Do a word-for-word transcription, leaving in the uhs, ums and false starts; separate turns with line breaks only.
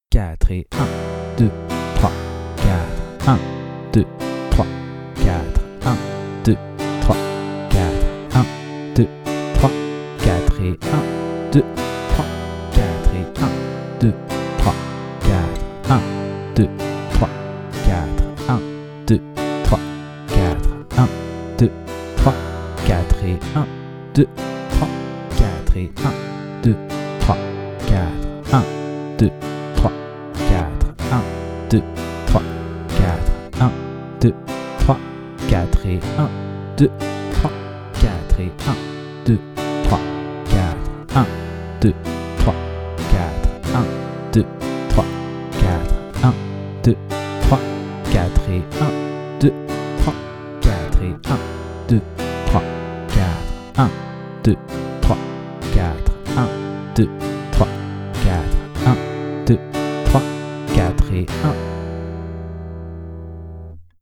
quatre et un, deux, trois, quatre, un, deux, trois, quatre, un, deux, trois, quatre, un, deux, trois, quatre et un, deux, trois, quatre et un, deux, trois, quatre, un, deux, trois, quatre, un, deux, trois, quatre, un, deux, trois, quatre et un, deux, trois, quatre et un, deux, trois, quatre, un, deux, trois, quatre, un, deux, trois, quatre, un, deux, trois, quatre et un, deux, trois, quatre et un, deux, trois, quatre, un, deux, trois, quatre, un, deux, trois, quatre, un, deux, trois, quatre et un, deux, trois, quatre et un, deux, trois, quatre, un, deux, trois, quatre, un, deux, trois, quatre, un, deux, trois, quatre et un.